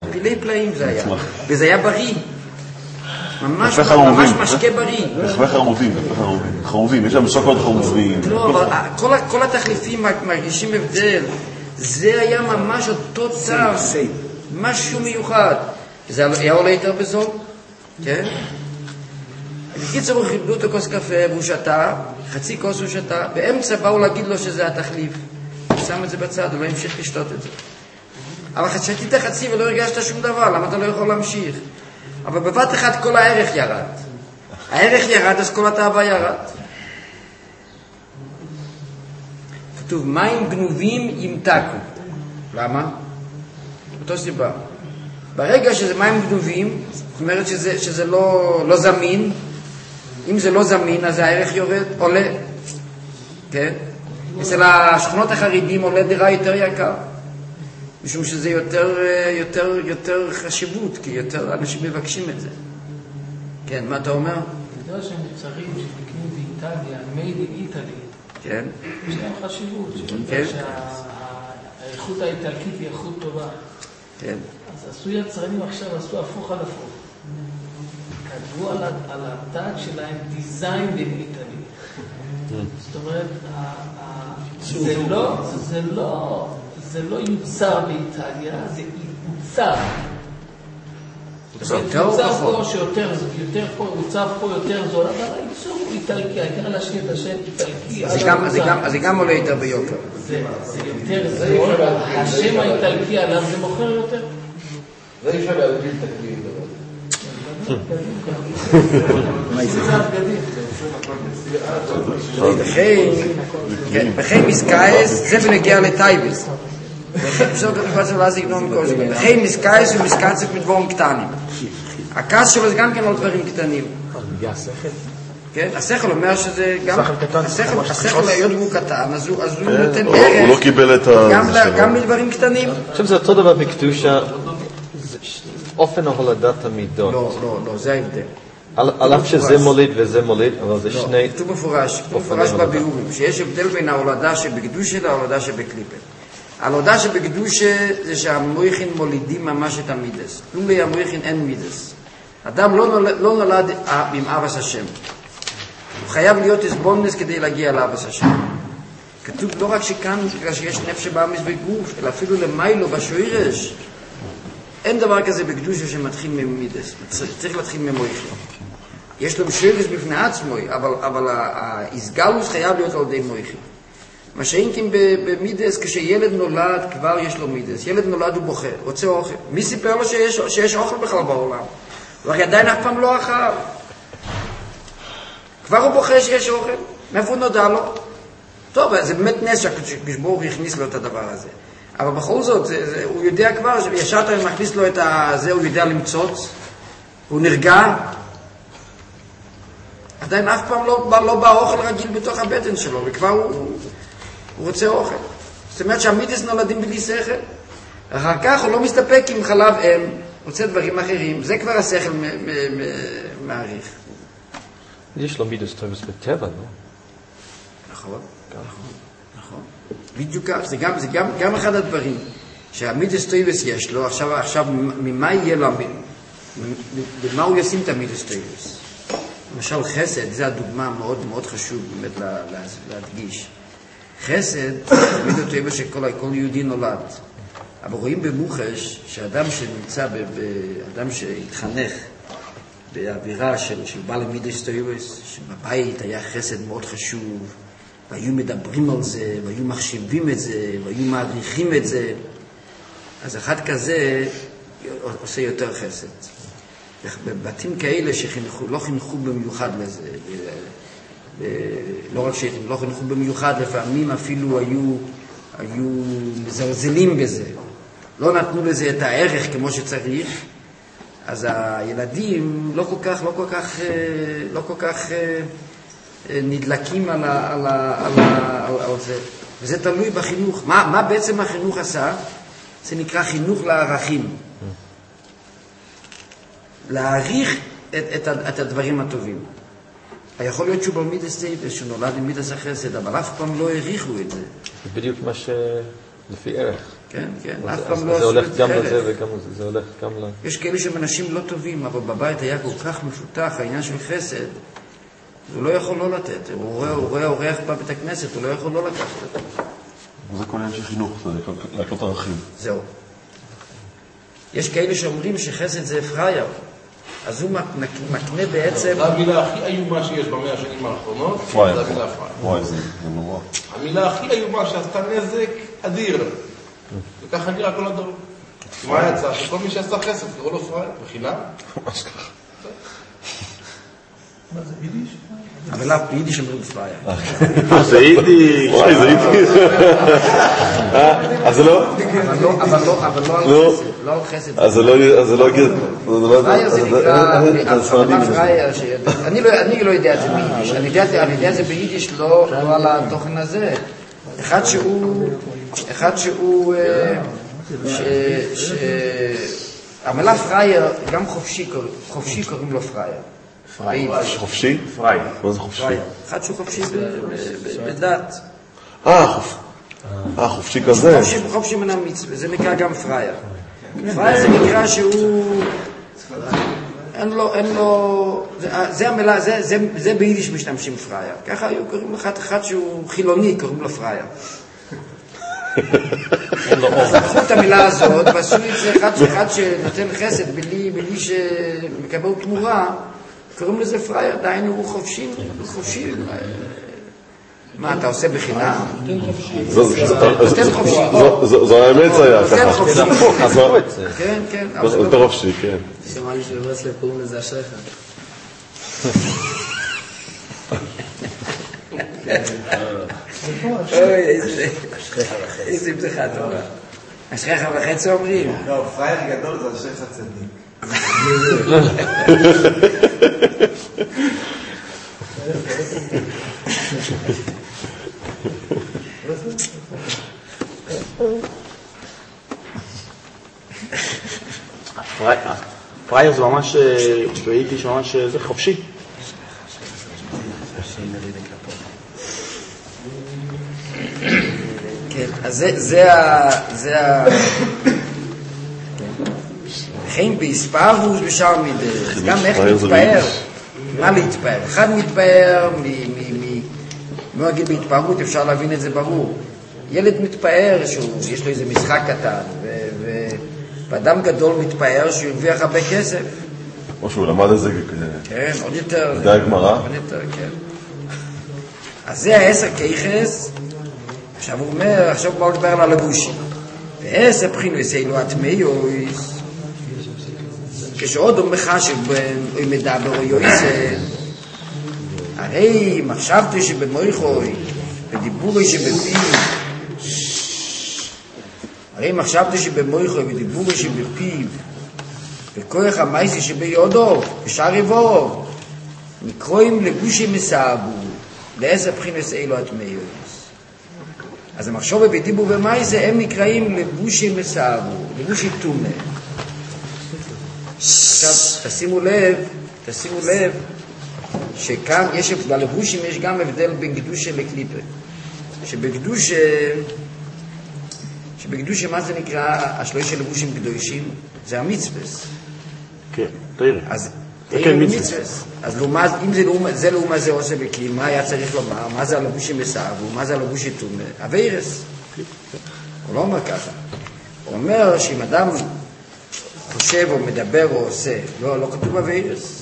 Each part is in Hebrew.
פילי פלאים זה היה. וזה היה בריא. ממש משקה בריא. רכבי חרובים, יש להם סוכות חרובים. לא, אבל כל התחליפים מרגישים הבדל. זה היה ממש אותו צער, משהו מיוחד. זה היה עולה יותר בזול, כן? בקיצור הוא חיבלו אותו כוס קפה והוא שתה, חצי כוס הוא שתה, באמצע באו להגיד לו שזה התחליף. הוא שם את זה בצד, הוא לא המשיך לשתות את זה. אבל שתית חצי ולא הרגשת שום דבר, למה אתה לא יכול להמשיך? אבל בבת אחת כל הערך ירד. הערך ירד, אז כל התאווה ירד. כתוב, מים גנובים ימתקו. למה? אותו סיבה. ברגע שזה מים גנובים, זאת אומרת שזה לא זמין. אם זה לא זמין, אז הערך יורד, עולה. כן? אצל השכונות החרדים עולה דירה יותר יקר. משום שזה יותר חשיבות, כי יותר אנשים מבקשים את זה. כן, מה אתה אומר? אתה יודע שהם מוצרים שנקנו באיטליה, made in Italy. כן. יש להם חשיבות, שהאיכות האיטלקית היא איכות טובה. כן. אז עשו יצרנים עכשיו, עשו הפוך על הפוך. כתבו על התג שלהם Design in Italy. זאת אומרת, זה לא יוצר באיטליה, זה יוצר. יוצר פה שיותר פה יותר זול, אבל הייצור הוא איטלקי, העיקר להשאיר את השם איטלקי. אז זה גם עולה יותר ביוקר. זה יותר זול, השם האיטלקי עליו זה מוכר יותר. זה אפשר להגדיל תקדים. בכי מסקייס זה בנגיע לטייבס. בכי מסקייס הוא מסקצת מדבורים קטנים. הכעס שלו זה גם כן לא דברים קטנים. כן, השכל אומר שזה גם השכל להיות הוא קטן, אז הוא נותן ערך. הוא לא קיבל את גם מדברים קטנים. אני חושב שזה אותו דבר בקדושה, אופן ההולדת המידות. לא, זה ההבדל. על אף שזה מוליד וזה מוליד, אבל זה שני... לא, כתוב מפורש בביאורים, שיש הבדל בין ההולדה שבקדושה להולדה שבקליפה. ההולדה שבקדושה זה שהמויכין מולידים ממש את המידס. לולי המויכין אין מידס. אדם לא נולד עם אבס השם. הוא חייב להיות הסבונס כדי להגיע לאבס השם. כתוב לא רק שכאן, בגלל שיש נפש שבאמיס בגוף, אלא אפילו למיילו בשוערש. אין דבר כזה בקדושה שמתחיל ממידס. צריך להתחיל ממויכין. יש לו משוערש בפני עצמו, אבל ההסגלוס חייב להיות על ידי מויכין. מה שאינקים במידס, כשילד נולד, כבר יש לו מידס. ילד נולד הוא בוכה, רוצה אוכל. מי סיפר לו שיש אוכל בכלל בעולם? הוא עדיין אף פעם לא אכל. כבר הוא בוכה שיש אוכל. מאיפה הוא נודע לו? טוב, זה באמת נס שהקדוש הכניס לו את הדבר הזה. אבל בכל זאת, הוא יודע כבר, ישר אתה מכניס לו את זה, הוא יודע למצוץ, הוא נרגע. עדיין אף פעם לא בא אוכל רגיל בתוך הבטן שלו, וכבר הוא רוצה אוכל. זאת אומרת שהמידס נולדים בלי שכל. אחר כך הוא לא מסתפק עם חלב אם, רוצה דברים אחרים, זה כבר השכל מעריך. יש לו מידס טובות בטבע, לא? נכון. בדיוק כך, זה גם אחד הדברים שהמידס טובות יש לו, עכשיו ממה יהיה לו, במה הוא ישים את המידס טובות? למשל חסד, זו הדוגמה מאוד מאוד חשוב באמת להדגיש. חסד, מידס טובות שכל יהודי נולד. אבל רואים במוחש שאדם שנמצא, אדם שהתחנך באווירה של בעל מידס טובות, שבבית היה חסד מאוד חשוב, והיו מדברים על זה, והיו מחשיבים את זה, והיו מעריכים את זה, אז אחד כזה עושה יותר חסד. בבתים כאלה לא חינכו במיוחד לזה, לא רק שהם לא חינכו במיוחד, לפעמים אפילו היו מזלזלים בזה, לא נתנו לזה את הערך כמו שצריך, אז הילדים לא כל כך נדלקים על זה, וזה תלוי בחינוך. מה בעצם החינוך עשה? זה נקרא חינוך לערכים. להעריך את הדברים הטובים. יכול להיות שהוא במידס טייבס, שהוא נולד עם מידס החסד, אבל אף פעם לא העריכו את זה. זה בדיוק מה שלפי ערך. כן, כן, אף פעם לא זה עשו הולך את גם זה לזה ערך. וגם לזה, זה הולך גם ל... יש כאלה שהם אנשים לא טובים, אבל בבית היה כל כך מפותח, העניין של חסד, הוא לא יכול לא לתת. הוא רואה אורח בבית הכנסת, הוא לא יכול לא לקחת אותו. זה כל עניין של חינוך, זה להקלות ערכים. זהו. יש כאלה שאומרים שחסד זה פראייר, אז הוא מקנה בעצם... זו המילה הכי איומה שיש במאה השנים האחרונות, זה פראייר. המילה פראייר. וואי, זה נורא. המילה הכי איומה שעשתה נזק אדיר. וככה נראה כל הדור. מה יצא? שכל מי שעשה חסד, קראו לו פראייר, בחינם. ממש ככה. מה זה יידיש? אבל ביידיש אומרים פראייר. זה יידיש. וואי, זה יידיש. אז זה לא? אבל לא על חסד, לא על חסד. אז זה לא יגיד... פראייר זה נקרא... פראייר, אני לא יודע את זה ביידיש. אני יודע את זה ביידיש לא על התוכן הזה. אחד שהוא... המילה פראייר, גם חופשי קוראים לו פראייר. חופשי? פראייר. מה זה חופשי? אחד שהוא חופשי בדת. חופשי כזה. חופשי מן המצווה, זה נקרא גם פראייר. פראייר זה נקרא שהוא... אין לו... זה המילה, זה ביידיש משתמשים פראייר. ככה היו קוראים אחד שהוא חילוני, קוראים לו פראייר. אז לקחו את המילה הזאת, ועשו את זה אחד שנותן חסד בלי שמקבל תמורה, קוראים לזה פראייר, דיינו הוא חופשי. מה, אתה עושה בחינם? נותן חופשי. זו האמת זה היה נותן חופשי. כן. כן. יותר חופשי, כן. שמעתי שבברסלב קוראים לזה אשריך. אוי, איזה בדיחה טובה. אשריך וחצי אומרים. לא, פראייר גדול זה אשריך צדיק. פראייר זה ממש, ביידיש ממש, זה חופשי. כן, אז זה חיים בהספארוס בשאר מדרך. גם איך להתפאר. מה להתפאר? אחד מתפאר, לא אגיד בהתפארות, אפשר להבין את זה ברור. ילד מתפאר שיש לו איזה משחק קטן, ואדם גדול מתפאר שהוא הרוויח הרבה כסף. או שהוא למד את זה כן, עוד יותר. זה הגמרא? עוד יותר, כן. אז זה העשר כיחס, עכשיו הוא אומר, עכשיו הוא מדבר על הלבושים. ועשר בחינוס אלו התמאיוס, כשעוד הוא מחשב הוא מדבר או יועיסה, הרי מחשבתי שבמויכוי, בדיבורי שבפיו, הרי מחשבתי שבמויכוי ודיבורי שבפיו, וכוח המייסי שביודו, בשאר יבוא, נקרואים לבושים מסעבו, לעשר בחינוס אלו התמאיוס. אז המחשוב בדיבור ומייסה הם נקראים לבושים מסעבו, לבושי תומה. עכשיו תשימו לב שכאן יש, בלבושים יש גם הבדל בין קדושה לקליפה. שבקדושה מה זה נקרא השלושה לבושים קדושים? זה המצווס. כן, תראה. אז תראה מצווס. אז אם זה לעומה זה עושה בכלי, מה היה צריך לומר? מה זה הלבושים מסעבו? מה זה הלבושי תומה? הווירס. הוא לא אומר ככה. הוא אומר שאם אדם חושב או מדבר או עושה, לא כתוב הווירס.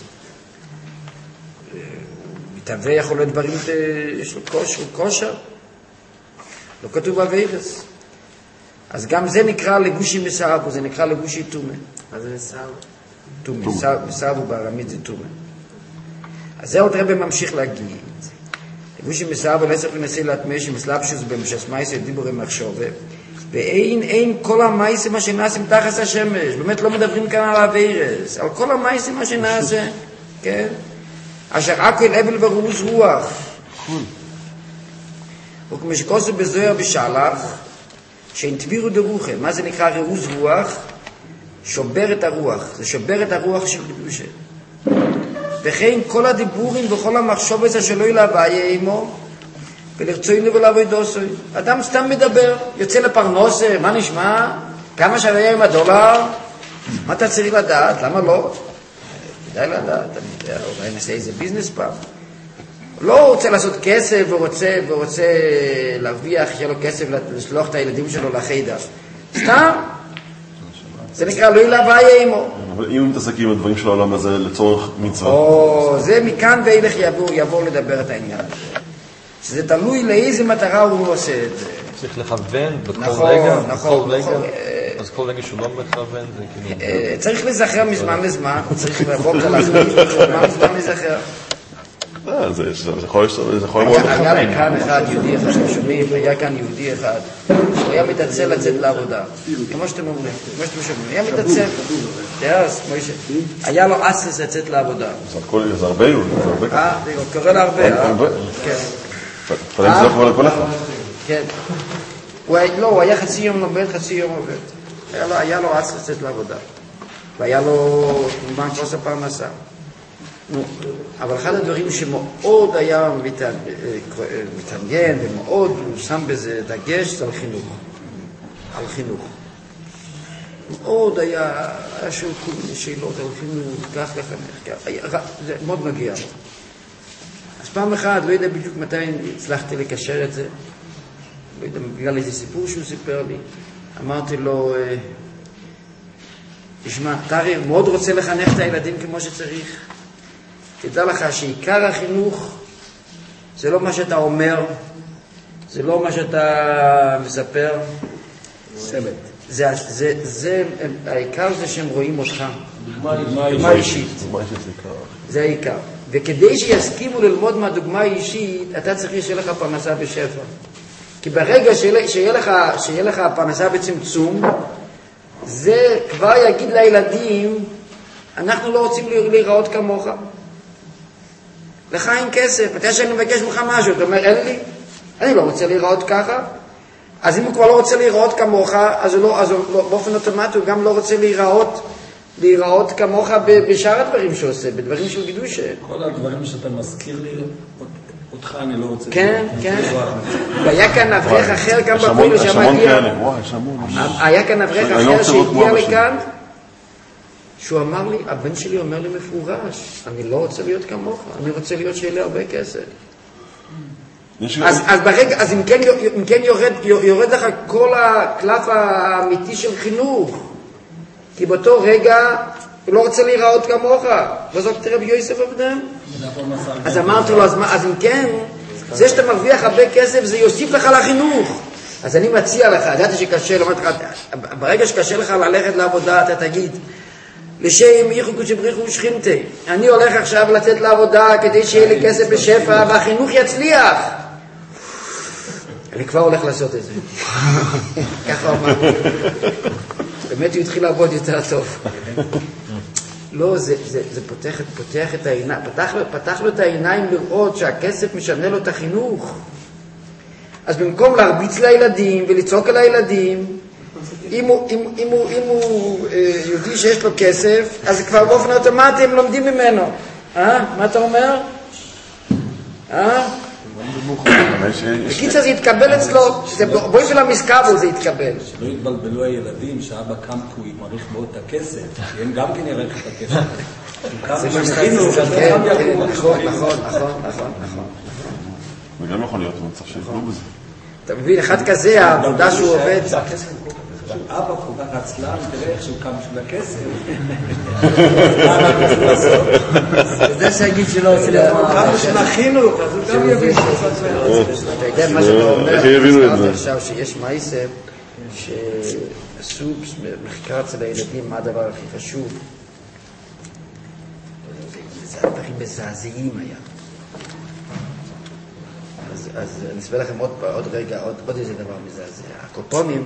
מתהווה יכול להיות דברים, יש לו כושר. לא כתוב הווירס. אז גם זה נקרא לבושי מסעבו, זה נקרא לבושי תומה. מה זה מסעבו? תומה, מסעבו בארמית זה תומה. אז זה עוד רבי ממשיך להגיד. לבושי מסעבו לעשר פנסי להתמא שמסלבשוס במשס מייסה דיבורי מחשובה. ואין כל המייסים מה שנעשים תחת השמש. באמת לא מדברים כאן על הווירס. על כל המייסים מה שנעשה. כן? אשר אכל אבל ורוז רוח. וכמו שכוסו בזוהר בשלח, שאין תבירו דרוחה. מה זה נקרא רוז רוח? שובר את הרוח. זה שובר את הרוח של קדושה. וכן כל הדיבורים וכל המחשוב הזה שלא ילהוויה עמו, ולרצוינו ולעבודוסוי. אדם סתם מדבר, יוצא לפרנוס, מה נשמע? כמה שווה עם $1? מה אתה צריך לדעת? למה לא? כדאי לדעת, אני יודע, אולי נעשה איזה ביזנס פעם. לא רוצה לעשות כסף ורוצה להרוויח, שיהיה לו כסף לשלוח את הילדים שלו לחיידר. סתם. זה נקרא לא ילהוויה עמו. אבל אם הוא מתעסק עם הדברים של העולם הזה לצורך מצווה. או, זה מכאן ואילך יעבור לדבר את העניין הזה. שזה תלוי לאיזה מטרה הוא עושה את זה. צריך לכוון בכל נכון, רגע, נכון, בכל נכון. רגע. אז כל רגע שהוא לא מכוון זה כאילו... צריך לזכר מזמן לזמן, צריך בבוקר להחליט, מזמן לזכר. זה יכול מאוד היה כאן אחד, יהודי אחד, אתם שומעים, היה כאן יהודי אחד, הוא היה מתעצל לצאת לעבודה, כמו שאתם אומרים, כמו שאתם שומעים, היה מתעצל, אז, מוישה, היה לו אסס לצאת לעבודה. זה הרבה יהודי, זה הרבה ככה. הוא קורא לה הרבה, כן. פלאים זה לא כבר לכל אחד. כן. הוא היה חצי יום לומד, חצי יום עובד. היה לו אסס לצאת לעבודה. והיה לו כמובן חוסר פרנסה. אבל אחד הדברים שמאוד היה מתעניין ומאוד הוא שם בזה דגש זה על חינוך. על חינוך. מאוד היה שהוא כל מיני שאלות על חינוך, כך לחנך. זה מאוד מגיע לו. אז פעם אחת, לא יודע בדיוק מתי הצלחתי לקשר את זה. לא יודע, בגלל איזה סיפור שהוא סיפר לי. אמרתי לו, תשמע, אתה הרי מאוד רוצה לחנך את הילדים כמו שצריך. תדע לך שעיקר החינוך זה לא מה שאתה אומר, זה לא מה שאתה מספר. זה העיקר זה שהם רואים אותך. דוגמה אישית. זה העיקר. וכדי שיסכימו ללמוד מהדוגמה האישית, אתה צריך שיהיה לך פרנסה בשפע. כי ברגע שיהיה לך פרנסה בצמצום, זה כבר יגיד לילדים, אנחנו לא רוצים להיראות כמוך. לך אין כסף, אתה שאני מבקש ממך משהו, אתה אומר, אין לי, אני לא רוצה להיראות ככה. אז אם הוא כבר לא רוצה להיראות כמוך, אז באופן אוטומטי הוא גם לא רוצה להיראות כמוך בשאר הדברים שעושה, בדברים של קידוש. כל הדברים שאתה מזכיר לי, אותך אני לא רוצה... כן, כן. והיה כאן אברך אחר גם בפועל שמגיע. היה כאן אברך אחר שהגיע לכאן, שהוא אמר לי, הבן שלי אומר לי מפורש, אני לא רוצה להיות כמוך, אני רוצה להיות שיהיה לי הרבה כסף. אז ברגע, אז אם כן יורד לך כל הקלף האמיתי של חינוך, כי באותו רגע הוא לא רוצה להיראות כמוך, וזאת תראה ביוסף עבדם. אז אמרתי לו, אז אם כן, זה שאתה מרוויח הרבה כסף, זה יוסיף לך לחינוך. אז אני מציע לך, ידעתי שקשה, ברגע שקשה לך ללכת לעבודה, אתה תגיד, לשם יחוקו שבריחו שכינתי. אני הולך עכשיו לצאת לעבודה כדי שיהיה לי כסף בשפע והחינוך יצליח. אני כבר הולך לעשות את זה. ככה אמר. באמת הוא התחיל לעבוד יותר טוב. לא, זה פותח את העיניים, פתח לו את העיניים לראות שהכסף משנה לו את החינוך. אז במקום להרביץ לילדים ולצעוק על הילדים, אם הוא יהודי שיש לו כסף, אז כבר באופן אוטומטי הם לומדים ממנו. מה אתה אומר? בקיצר זה יתקבל אצלו, באופן המסקבל זה יתקבל. שלא יתבלבלו הילדים שאבא קם כי הוא מעריך מאוד את הכסף, הם גם כן ירח את הכסף. נכון. וגם יכול להיות מצב שיפלו בזה. אתה מבין, אחד כזה, העבודה שהוא עובד... אבא כל כך עצלן, תראה איך שהוא קם של הכסף. זה שיגיד שלא עושה למה... כמה שמכינו, אז הוא גם יבין אתה יודע מה שאתה אומר, איך יבינו את זה? עכשיו שיש מייסר שעשו מחקר אצל הילדים מה הדבר הכי חשוב. זה הדברים מזעזעים היה. אז אני אסביר לכם עוד רגע, עוד איזה דבר מזעזע. הקופונים,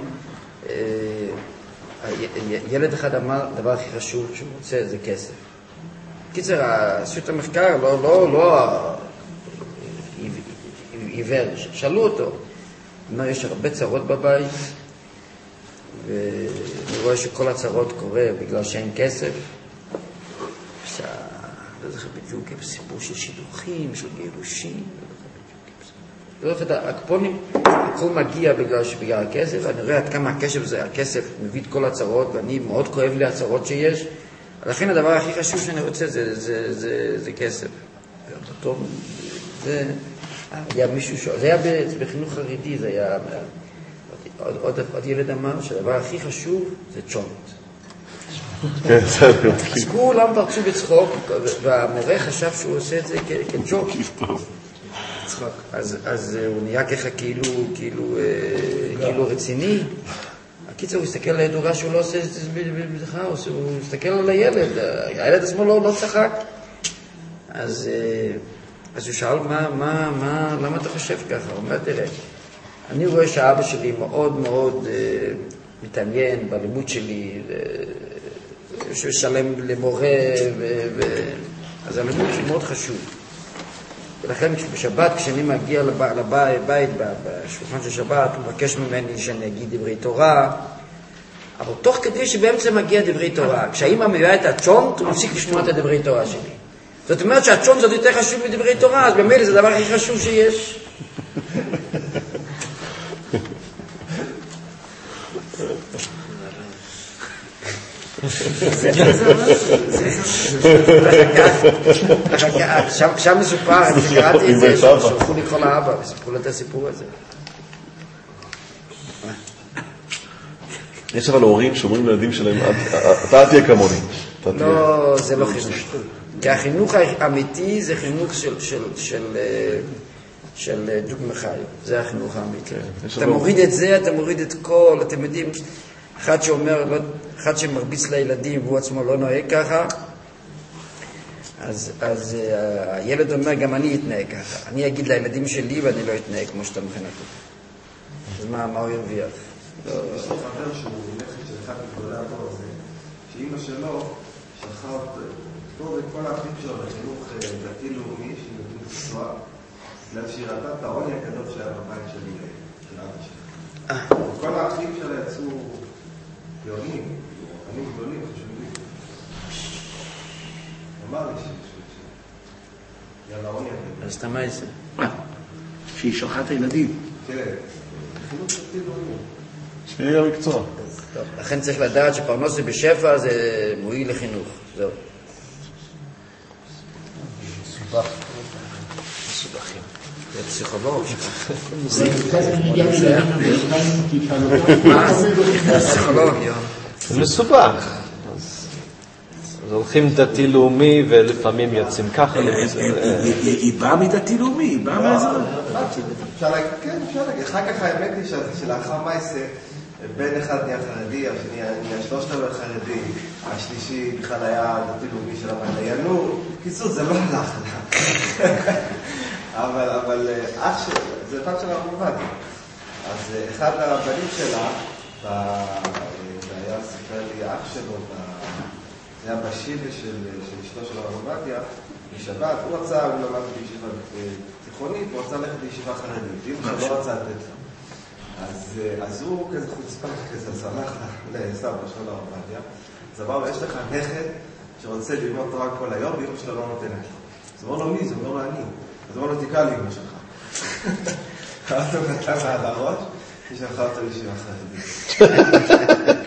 ילד אחד אמר, הדבר הכי חשוב שהוא רוצה זה כסף. קיצר, עשו את המחקר, לא עיוור, שאלו אותו. אומר, יש הרבה צרות בבית, ואני רואה שכל הצרות קורה בגלל שאין כסף. לא זוכר בדיוק, סיפור של שידוכים, של גירושים, הקופונים, הכל מגיע בגלל הכסף, אני רואה עד כמה הכסף מביא את כל הצרות, ואני מאוד כואב לי הצרות שיש, לכן הדבר הכי חשוב שאני רוצה זה כסף. טוב, זה היה מישהו זה היה בחינוך חרדי, זה היה, עוד ילד אמר שהדבר הכי חשוב זה צ'ונט. אז כולם פרצו בצחוק, והמורה חשב שהוא עושה את זה כג'וק. אז הוא נהיה ככה כאילו רציני. הקיצור, הוא הסתכל על הידורה שהוא לא עושה את זה בבדיחה, הוא הסתכל על הילד עצמו לא צחק. אז הוא שאל, למה אתה חושב ככה? הוא אומר, תראה, אני רואה שהאבא שלי מאוד מאוד מתעניין בלימוד שלי, שהוא שלם למורה, אז הלימוד שלי מאוד חשוב. ולכן בשבת, כשאני מגיע לבית, בשולחן של שבת, הוא מבקש ממני שאני אגיד דברי תורה, אבל תוך כדי שבאמצע מגיע דברי תורה, כשהאמא מביאה את הצ'ונט, הוא מפסיק לשמוע את הדברי תורה שלי. זאת אומרת שהצ'ונט זאת יותר חשוב מדברי תורה, אז במילא זה הדבר הכי חשוב שיש. שם מסופר, אני קראתי את זה, שלחו לי כל האבא וסיפרו לו את הסיפור הזה. יש אבל הורים שאומרים לילדים שלהם, אתה תהיה כמוני. לא, זה לא חינוך. כי החינוך האמיתי זה חינוך של דוגמה חי. זה החינוך האמיתי. אתה מוריד את זה, אתה מוריד את כל, אתם יודעים, אחד שמרביץ לילדים והוא עצמו לא נוהג ככה, אז הילד אומר, גם אני אתנהג ככה. אני אגיד לילדים שלי ואני לא אתנהג כמו שאתה מכנה אותו. אז מה הוא ירוויח? יש לי חבר שהוא נכד של אחד מגדולי הדור הזה, שאמא שלו שלחה אותו ואת כל האחים שלו לחינוך דתי-לאומי, שילמדו מקצוע, בגלל שהיא ראתה את העוני הגדול שהיה בבית של אבא שלה. כל האחים שלה יצאו גאונים, רבנים גדולים, חשובים. אמר לי יאללה, העוני הגדול. אז אתה מה זה? שהיא שלחה את הילדים. כן, חינוך דתי-לאומי. שמירי המקצוע. לכן צריך לדעת שפרנסה בשפע זה מועיל לחינוך. זהו. מסובכים. זה פסיכולוג. זה פסיכולוג, זה מסובך. אז הולכים דתי-לאומי ולפעמים יוצאים ככה. היא באה מדתי-לאומי, היא באה מהזמן. כן, אפשר להגיד. אחר כך האמת היא שלאחר מייסה, בן אחד נהיה חרדי, השני נהיה 3 חרדי, השלישי בכלל היה דתי-לאומי של המדעיינות. קיצור, זה לא הלך לה. אבל אח שלה, זה בת של הרב עובדיה. אז אחד הבנים שלה, זה היה סיפר לי אח שלו, זה היה בשיבה של אשתו של הרב עובדיה, בשבת, הוא למד בישיבה תיכונית, הוא רצה ללכת לישיבה חרדית, הוא לא רצה לתת לה. אז הוא כזה חוצפן כזה, אז הלך לסבא של הרב עובדיה, אז אמר לו, יש לך נכד שרוצה ללמוד תורה כל היום, ואמא שלו לא נותנת לו. אז אמר לו, מי? זה אומר לו, אני. אז אמר לו, תקרא לי אמא שלך. קראת לו נתן לה על הראש, ושלחה אותו לישיבה חרדית.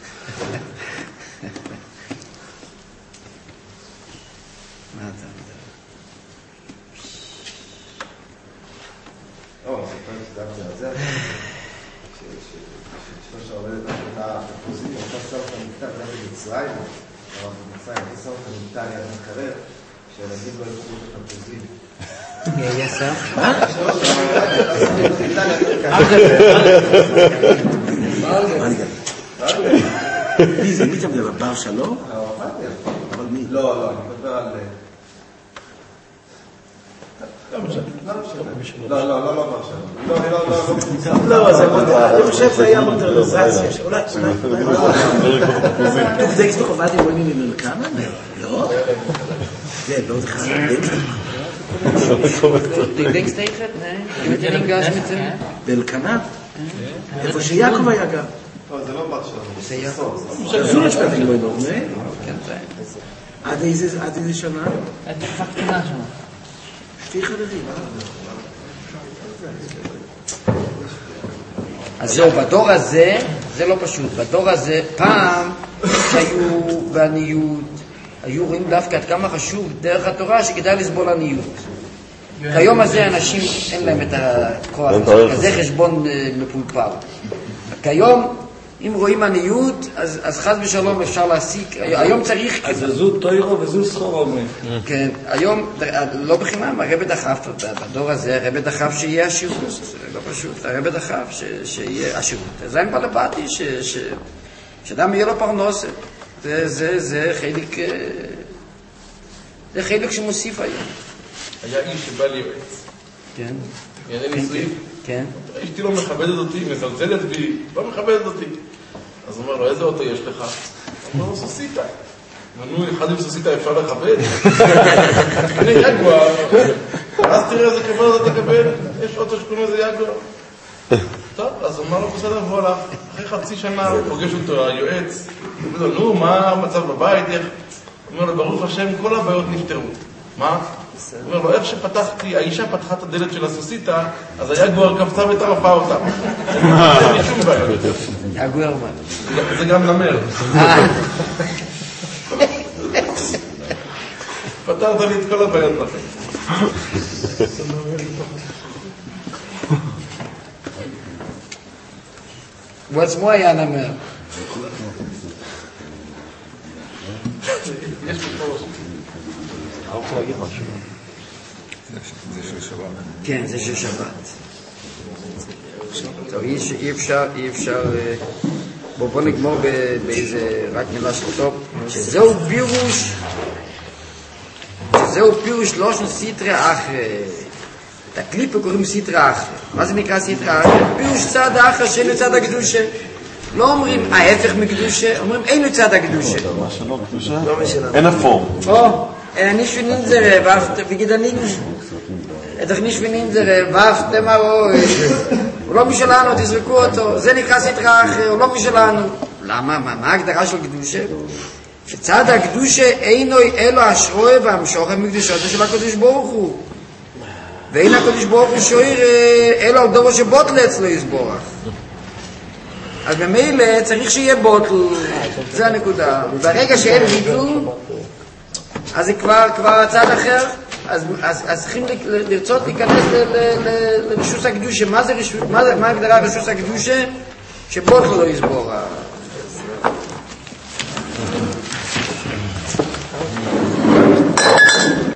מצרים, הרב מצרים, עשה אותה מנתניה למקרר, שהילדים לא ילכו את התפוזים. מי היה שם? מי אתה מדבר? בר שלום? לא, אני מדבר על... לא, בר שלום. אני חושב שזה היה מודרניזציה. אולי... Du denkst doch, warte, wollen wir mit Amerikanern? Ja? Ja, Leute, kannst Du denkst tegen? Nee? Je bent in Gas met hem? באלקנה? איפה שיעקב היה גם. זה לא בר שלום. זה יעקב. זו לא שפטי לא ידעו, ne? כן, זה. עד איזה שנה? עד תקופה קטנה שם. שתי חרדים. אז זהו, בדור הזה, זה לא פשוט. בדור הזה, פעם שהיו בעניות, היו רואים דווקא עד כמה חשוב דרך התורה שכדאי לסבול עניות. כיום הזה אנשים אין להם את הכוח, כזה חשבון מפולפל. כיום, אם רואים עניות, אז חס ושלום אפשר להסיק. היום צריך... אז זו תוירו וזו סחור אומרים. כן, היום, לא בחינם, הרב דחף, בדור הזה, הרב דחף שיהיה השירות. זה לא פשוט, הרב דחף שיהיה השירות. זה אין בלבטי, שאדם יהיה לו פרנסה. זה חלק... זה חלק שמוסיף היום. היה איש שבא לי יועץ. כן. יעני ניסויים. כן. אשתי לא מכבדת אותי, מזלזלת בי, לא מכבדת אותי. אז הוא אומר לו, איזה אוטו יש לך? הוא אומר לו, סוסיטה. נו, אחד עם סוסיטה אפשר לכבד? אני יגואר. אז תראה איזה כבוד אתה תקבל, יש אוטו שקוראים לזה יגואר. טוב, אז הוא אומר לו, בסדר, בוא לך. אחרי חצי שנה הוא פוגש אותו, היועץ. הוא אומר לו, נו, מה המצב בבית? הוא אומר לו, ברוך השם, כל הבעיות נפתרו. מה? הוא אומר לו, איך שפתחתי, האישה פתחה את הדלת של הסוסיטה, אז היגואר קפצה וטרפה אותה. אין שום בעיה. יגואר מה? זה גם נמר. פתרת לי את כל הבעיות לכם. הוא עצמו היה נמר. יש לי פה... אני רוצה להגיד משהו. זה של שבת. כן, זה של שבת. טוב, אי אפשר... בוא נגמור באיזה רק מילה של טוב. שזהו פירוש לא של סיטרה אחרי. את הקליפה קוראים סיטרה אחרי. מה זה נקרא סיטרה אחרי? פירוש צד אחרי שאין צד הקדושה. לא אומרים ההפך מקדושה, אומרים אין צד הקדושה. אין אפור. nicht für unsere Waft, wie geht nicht? Doch nicht für unsere Waft, immer לא משלנו, תזרקו אותו, זה נקרא סטרה אחר, הוא לא משלנו. למה? מה ההגדרה של קדושה? שצד הקדושה אינו אלו השרוי והמשוך המקדושות של הקדוש ברוך הוא. ואין הקדוש ברוך הוא שוער אלו על דורו שבוטל אצלו יסבורך. אז במילא צריך שיהיה בוטל, זה הנקודה. ברגע שאין ביטול, אז זה כבר הצד אחר, אז צריכים לרצות להיכנס לרשוס הקדושה. מה ההגדרה רשוס הקדושה? שבוטל לא יסבור.